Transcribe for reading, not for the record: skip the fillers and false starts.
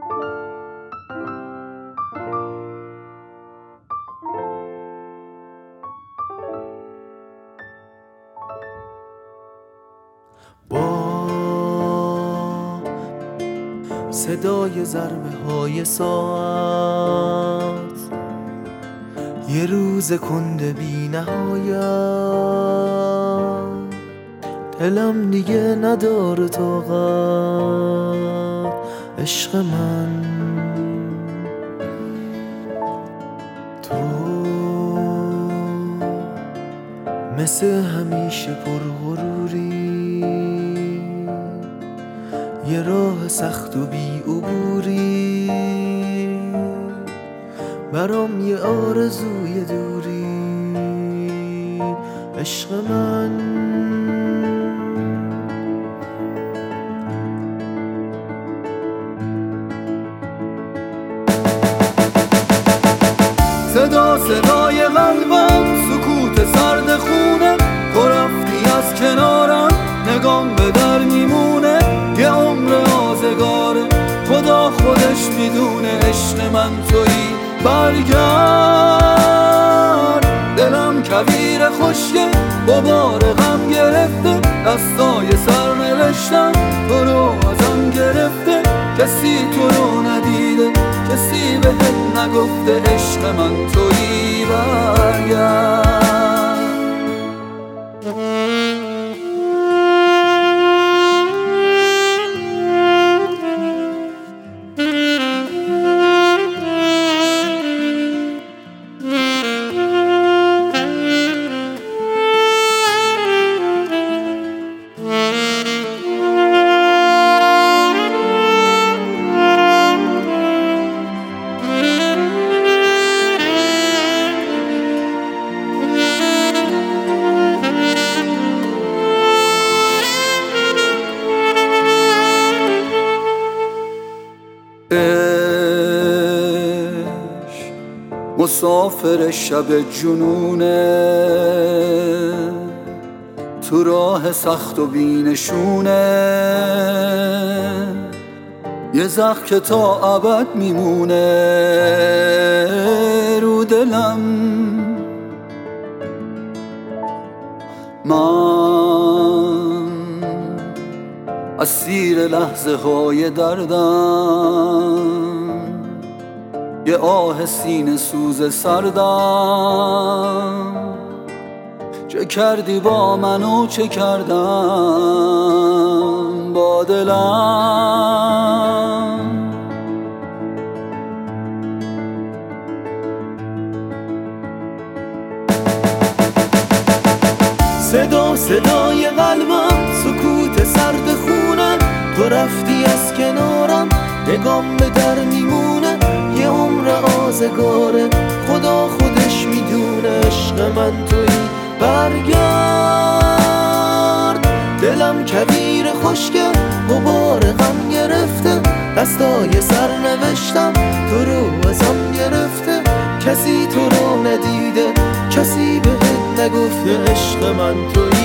با صدای ضربه های ساعت یه روز کنده بی نهایت، دلم دیگه نداره طاقت. عشق من تو مثل همیشه پرغروری، یه راه سخت و بی عبوری، برام یه آرزوی دوری. عشق من صدای قلبم، سکوت سرد خونه، تو رفتی از کنارم، نگام به در میمونه. یه عمر آزگاره، خدا خودش میدونه. عشق من تویی، برگرد. دلم کویر خشکه، غبار غم گرفته، دستای سر نوشتم تو رو ازم گرفته. کسی تو رو ندیده، کسی بهت نگفته. عشق من تویی، برگرد. مسافر شب جنونه، تو راه سخت و بینشونه. یه زخم که تا ابد میمونه رو دلم. من اسیر لحظه های دردم، یه آه سینه سوز سردم. چه کردی با من و چه کردم با دلم. صدای قلبم، سکوت سرد خونه، تو رفتی از کنارم، نگام به در میمونه. یه عمر آزگاره، خدا خودش میدونه. عشق من تویی، برگرد. دلم کویر خشکه، غبار غم گرفته، دستای سر نوشتم تو رو ازم گرفته. کسی تو رو ندیده، کسی بهت نگفته. عشق من تویی،